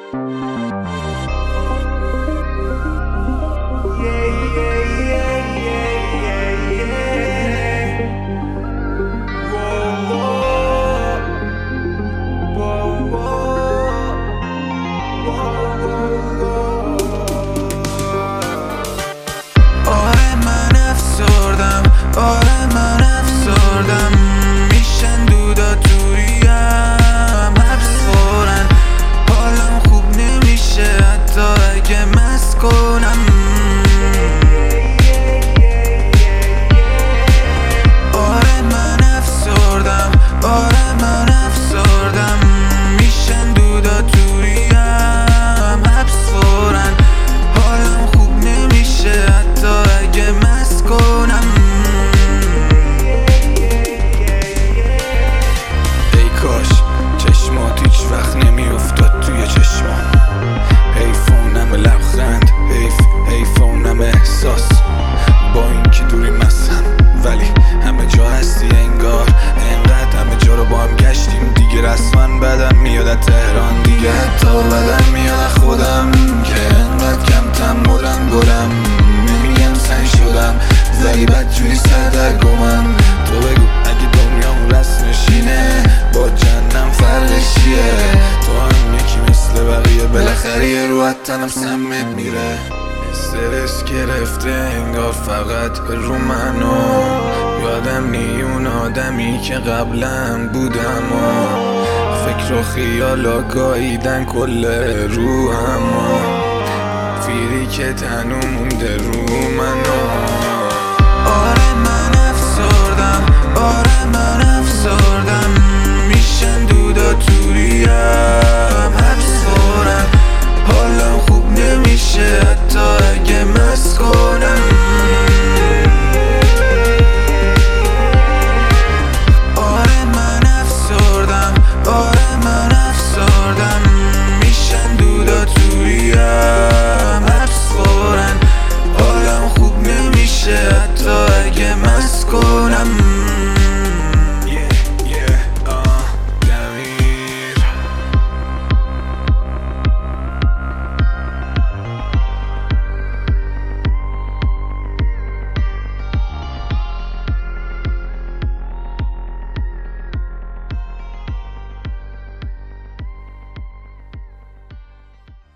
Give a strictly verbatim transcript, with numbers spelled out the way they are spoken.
تهران دیگه تا بدم میاد خودم که انقدر کم تم بودم گلم نمیگم سنگ شدم زدی بدجوری سردرگمم. تو بگو اگه دنیام رسمشینه با جنم فرقش چیه؟ تو هم یکی مثل بقیه بالاخره یه رو تنم سمت میره. استرس گرفته انگار فقط رو منو یادم نیون آدمی که قبلم بودم و فکر و خیال آگاهیدن کل روحم و فیری که تنو مونده رو منو. آره من افسردم، آره من